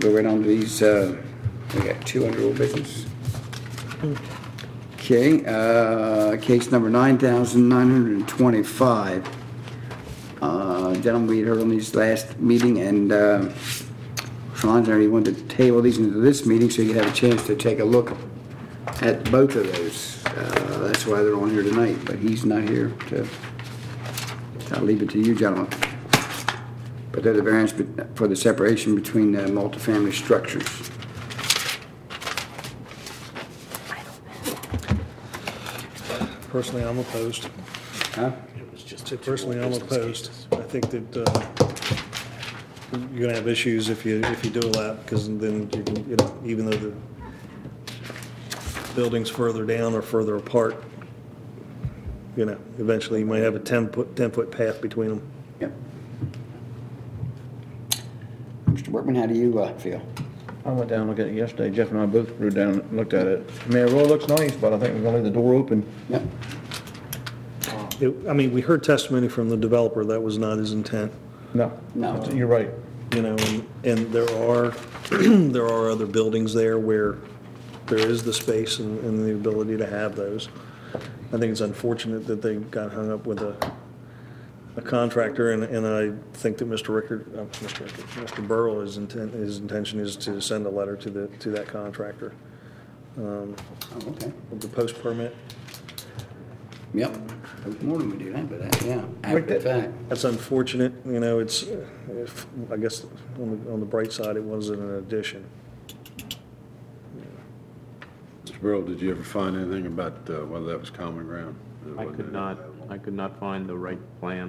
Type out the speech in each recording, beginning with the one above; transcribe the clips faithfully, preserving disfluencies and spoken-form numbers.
go right on to these, uh, we got two under old business. Okay, uh, case number nine thousand nine hundred twenty-five. Uh, gentlemen, we heard on these last meeting, and uh, Sean's already wanted to table these into this meeting so you have a chance to take a look at both of those. Uh, that's why they're on here tonight, but he's not here to, I'll leave it to you, gentlemen. But they're the variance for the separation between uh, multifamily structures. Personally, I'm opposed. Huh? Personally, I'm opposed. I think that uh, you're going to have issues if you if you do allow, because then you can, you know, even though the building's further down or further apart, you know, eventually you might have a ten foot ten foot path between them. Yep. Mister Workman, how do you uh, feel? I went down and looked at it yesterday. Jeff and I both rode down and looked at it. I mean, it really looks nice, but I think we're gonna leave the door open. Yep. It, I mean, we heard testimony from the developer that was not his intent. No, No. you're right. You know, and, and there are there are other buildings there where there is the space and, and the ability to have those. I think it's unfortunate that they got hung up with a a contractor, and, and I think that Mister Rickard, uh, Mister Rickard, Mister Burrow, his intent his intention is to send a letter to the to that contractor. Um, Oh, okay. with the post permit. Yep. More than we do that, but that, yeah, after the fact. That's unfortunate. You know, it's uh, if, I guess on the on the bright side, it wasn't an addition. Mister Burrow, did you ever find anything about uh, whether that was common ground? It I wasn't could it? not, I could not find the right plan.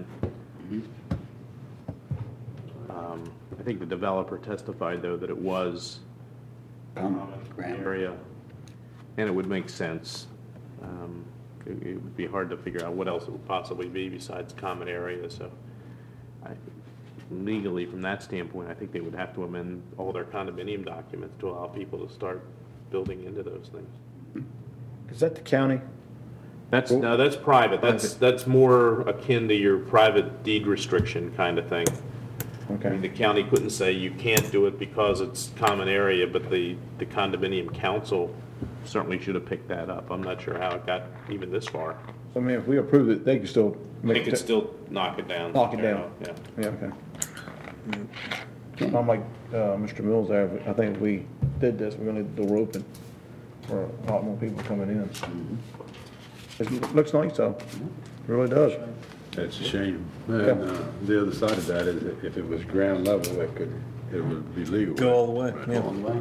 Um, I think the developer testified, though, that it was Common ground. area, and it would make sense. Um, It it would be hard to figure out what else it would possibly be besides common area, so I, legally, from that standpoint, I think they would have to amend all their condominium documents to allow people to start building into those things. Is that the county? That's, no, that's private. That's, that's more akin to your private deed restriction kind of thing. I mean, Okay. the county couldn't say you can't do it because it's common area, but the, the condominium council certainly should have picked that up. I'm not sure how it got even this far. So, I mean, if we approve it, they can still They make could it. still knock it down. Knock it you down. know, Yeah. Yeah, okay. I'm like, uh, Mister Mills there, I think if we did this, we're gonna leave the door open for a lot more people coming in. It looks nice though, it really does. That's a shame. And uh, the other side of that is that if it was ground level, it could, it would be legal. Go all the way. Yeah. Along the way.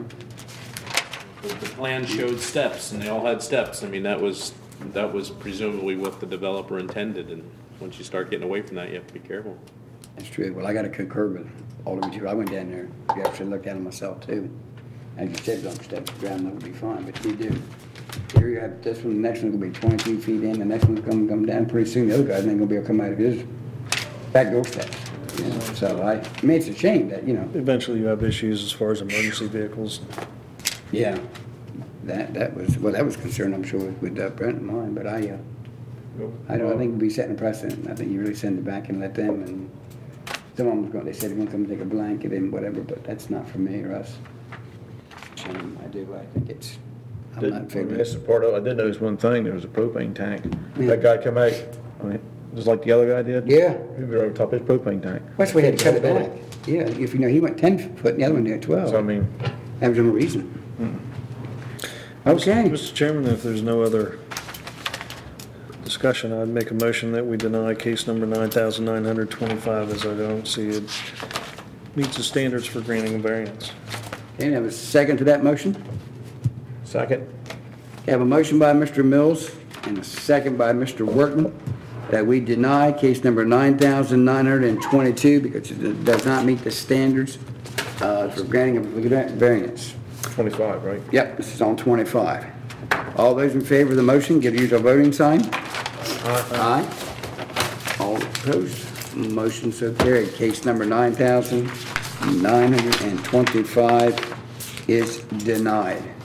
The plan showed steps, and they all had steps. I mean, that was, that was presumably what the developer intended, and once you start getting away from that, you have to be careful. That's true. Well, I got to concur with Alderman too. I went down there, you actually looked at it myself too. As you said, don't step the ground level would be fine, but we do. Here you have this one, the next one's gonna be twenty-two feet in, the next one's gonna come down pretty soon. The other guy's ain't gonna be able to come out of his back doorstep. You know, so I, I mean, it's a shame that, you know, Eventually, you have issues as far as emergency vehicles. yeah, that, that was, well, that was concerned, I'm sure, with uh, Brent and mine, but I, uh, I don't, I think we'll be setting a precedent. I think you really send it back and let them, and some of them, going, they said they're gonna come take a blanket and whatever, but that's not for me or us. Shame, I do, I think it's, I'm not in favor of That's it. the part of, I did notice one thing, there was a propane tank. Yeah. That guy come out, I mean, just like the other guy did. Yeah. He was over top his propane tank. That's why we had to cut it back. Yeah, if you know, he went ten foot and the other one did twelve. So I mean, That was no reason. Okay. Mister Chairman, if there's no other discussion, I'd make a motion that we deny case number nine thousand nine hundred twenty-five, as I don't see it meets the standards for granting a variance. Okay, have a second to that motion? second. Have a motion by Mister Mills and a second by Mister Workman that we deny case number nine thousand nine hundred twenty-two because it does not meet the standards uh, for granting a variance. Twenty-five, right? Yep, this is on twenty-five. All those in favor of the motion, give your usual voting sign. Aye. All opposed, motion so carried. Case number nine thousand nine hundred twenty-five is denied.